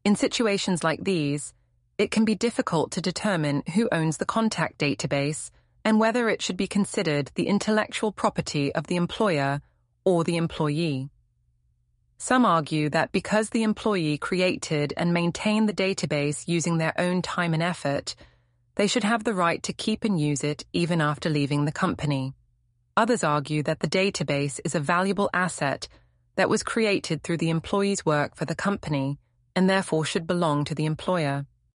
In situations like these, it can be difficult to determine who owns the contact database and whether it should be considered the intellectual property of the employer or the employee. Some argue that because the employee created and maintained the database using their own time and effort, they should have the right to keep and use it even after leaving the company. Others argue that the database is a valuable asset that was created through the employee's work for the company and therefore should belong to the employer.